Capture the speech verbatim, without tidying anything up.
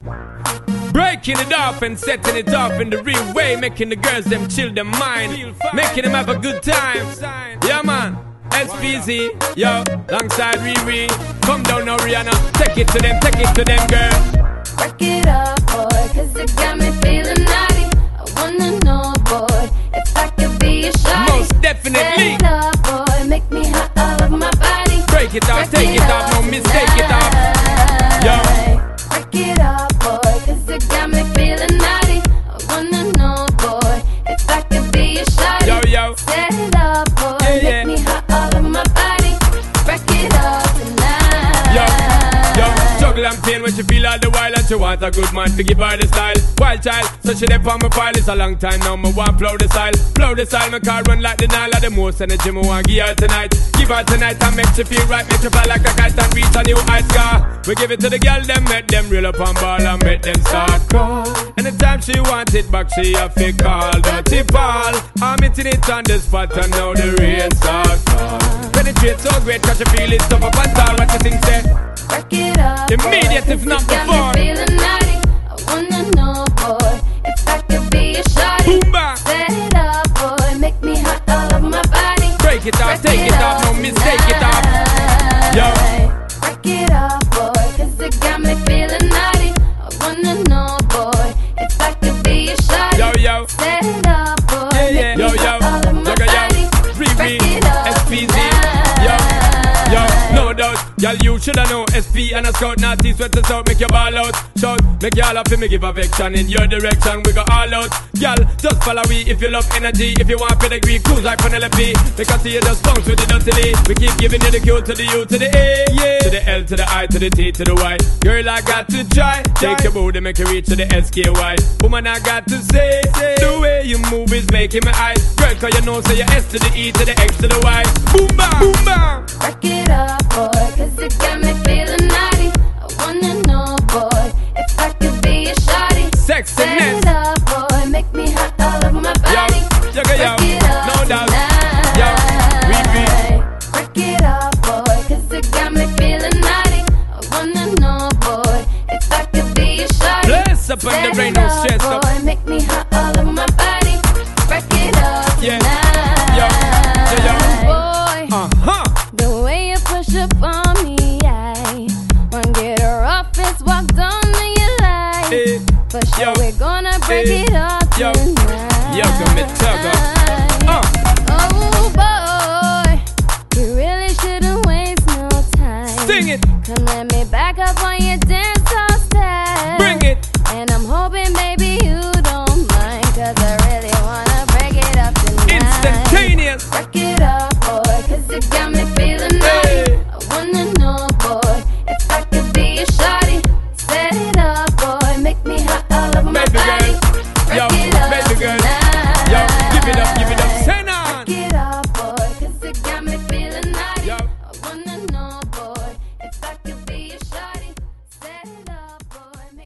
Breaking it off and setting it off in the real way, making the girls them chill their mind, making them have a good time. Yeah man, S P Z, yo, alongside Riri. Come down now Rihanna, take it to them, take it to them girl. Break it up boy, cause it got me feeling naughty. I wanna know boy, if I could be a shawty. Most definitely. Set it up boy, make me hot all over my body. Break it off, Break take it, it off, no up mistake it off. Yo. Break it up boy, cause it got me feeling naughty. I wanna know boy, if I could be a shawty. Yo, yo. Set it up boy, Yeah, yeah. make me hot all over my body. Break it up tonight. Yo, yo, juggle and pain when she feel all the while, and she want a good man to give her the style. Wild child, so she dey on my file. It's a long time now, me want flow the style. Flow the style, my car run like the Nile. The most energy me want give her tonight. Give her tonight and make she feel right. Make she fly like a kite and reach a new height. Scar. We give it to the girl, them make them reel up on ball and make them start call. Anytime she want it back, she have to call. Dirty Paul, I'm hitting it on the spot and now the rain starts fall. Penetrate so great, cause she feel it tough up and tall. What you think say? Break it up Immediate boy, if not cause it before. got me feeling naughty. I wanna know boy, if I could be a shawty. Boom bang. Set it up boy, make me hot all over my body. Break it off, Break take it off, no mistake it off. Yo. Break it up boy, cause it got me feeling naughty. I wanna know boy, if I could be a shawty. Yo, yo. Set it up boy, Yeah, yeah. make Yo, me yo. hot all over my Yo, yo. body. Free Break me, it up S P Z. Yo, yo, no doubt. Y'all, you shoulda know S P and a scout, not T sweat us out, make your ball out. Shout, make y'all up, me give affection in your direction. We go all out. Y'all, just follow we if you love energy. If you want pedigree, cruise like Penelope. Because you just bounce with the dirty. We keep giving you the Q to the U to the A, yeah. To the L to the I to the T to the Y. Girl, I got to try. Take your booty, make you reach to the S K Y. Woman, I got to say, say the way you move is making me eyes. Girl, cause you know, say your S to the E to the X to the Y. Boom, bam, boom, bam. Break it up boy, cause it got me feeling naughty. I wanna know boy, if I could be a shawty. Set Sexiness. it up boy, make me hot all over my Yo, body. yo, yo, Break it up no doubt. tonight. Yo, we Break it up boy, cause it got me feeling naughty. I wanna know boy, if I could be a shawty. Bless up on Set the rain, it no up, stress up. boy, make me hot all over my body. Break it up Yeah. tonight. Yo, yo, yo. Boy, Uh-huh. the way you push up on me, I wanna get her off this walk down to your life. Eh, For sure yo, we're gonna break eh, it up yo, tonight. yo, come me tugger.